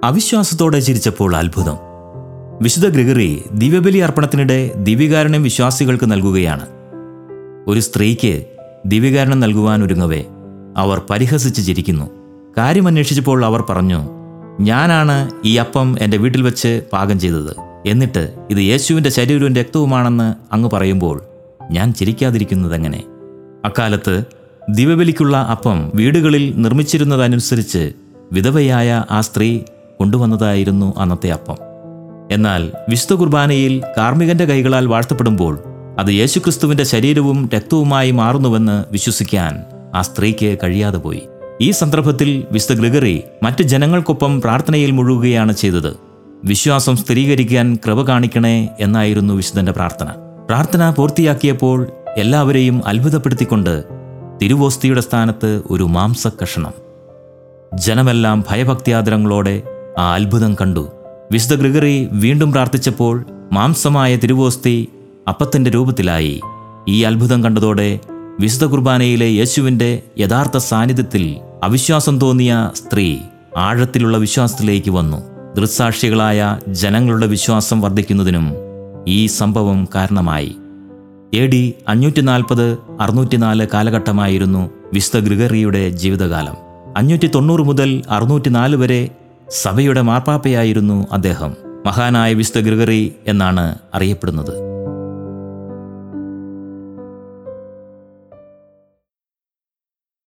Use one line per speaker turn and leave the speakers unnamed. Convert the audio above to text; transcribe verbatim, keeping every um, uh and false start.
അവിശ്വാസത്തോടെ ചിരിച്ചപ്പോൾ അത്ഭുതം. വിശുദ്ധ ഗ്രിഗറി ദിവ്യബലി അർപ്പണത്തിനിടെ ദിവ്യകാരുണ്യം വിശ്വാസികൾക്ക് നൽകുകയാണ്. ഒരു സ്ത്രീക്ക് ദിവ്യകാരുണ്യം നൽകുവാൻ ഒരുങ്ങവേ അവർ പരിഹസിച്ച് ചിരിക്കുന്നു. കാര്യമന്വേഷിച്ചപ്പോൾ അവർ പറഞ്ഞു, ഞാനാണ് ഈ അപ്പം എൻ്റെ വീട്ടിൽ വെച്ച് പാകം ചെയ്തത്. എന്നിട്ട് ഇത് യേശുവിൻ്റെ ശരീരവും രക്തവുമാണെന്ന് അങ്ങ് പറയുമ്പോൾ ഞാൻ ചിരിക്കാതിരിക്കുന്നതെങ്ങനെ? അക്കാലത്ത് ദിവ്യബലിക്കുള്ള അപ്പം വീടുകളിൽ നിർമ്മിച്ചിരുന്നതനുസരിച്ച് വിധവയായ ആ സ്ത്രീ കൊണ്ടുവന്നതായിരുന്നു അന്നത്തെ അപ്പം. എന്നാൽ വിശുദ്ധ കുർബാനയിൽ കാർമ്മികന്റെ കൈകളാൽ വാഴ്ത്തപ്പെടുമ്പോൾ അത് യേശുക്രിസ്തുവിന്റെ ശരീരവും രക്തവുമായി മാറുന്നുവെന്ന് വിശ്വസിക്കാൻ ആ സ്ത്രീക്ക് കഴിയാതെ പോയി. ഈ സന്ദർഭത്തിൽ വിശുദ്ധ ഗ്രിഗറി മറ്റ് ജനങ്ങൾക്കൊപ്പം പ്രാർത്ഥനയിൽ മുഴുകുകയാണ് ചെയ്തത്. വിശ്വാസം സ്ഥിരീകരിക്കാൻ കൃപ കാണിക്കണേ എന്നായിരുന്നു വിശുദ്ധന്റെ പ്രാർത്ഥന. പ്രാർത്ഥന പൂർത്തിയാക്കിയപ്പോൾ എല്ലാവരെയും അത്ഭുതപ്പെടുത്തിക്കൊണ്ട് തിരുവോസ്തിയുടെ സ്ഥാനത്ത് ഒരു മാംസക്കഷണം. ജനമെല്ലാം ഭയഭക്തിയാദരങ്ങളോടെ ആ അത്ഭുതം കണ്ടു. വിശുദ്ധ ഗ്രിഗറി വീണ്ടും പ്രാർത്ഥിച്ചപ്പോൾ മാംസമായ തിരുവോസ്തി അപ്പത്തിൻ്റെ രൂപത്തിലായി. ഈ അത്ഭുതം കണ്ടതോടെ വിശുദ്ധ കുർബാനയിലെ യേശുവിൻ്റെ യഥാർത്ഥ സാന്നിധ്യത്തിൽ അവിശ്വാസം തോന്നിയ സ്ത്രീ ആഴത്തിലുള്ള വിശ്വാസത്തിലേക്ക് വന്നു. ദൃക്സാക്ഷികളായ ജനങ്ങളുടെ വിശ്വാസം വർദ്ധിക്കുന്നതിനും ഈ സംഭവം കാരണമായി. എ ഡി അഞ്ഞൂറ്റി നാൽപ്പത് അറുന്നൂറ്റിനാല് കാലഘട്ടമായിരുന്നു വിശുദ്ധ ഗ്രിഗറിയുടെ ജീവിതകാലം. അഞ്ഞൂറ്റി തൊണ്ണൂറ് മുതൽ അറുന്നൂറ്റിനാല് വരെ സഭയുടെ മാർപ്പാപ്പയായിരുന്നു അദ്ദേഹം. മഹാനായ വിശുദ്ധ ഗ്രിഗറി എന്നാണ് അറിയപ്പെടുന്നത്.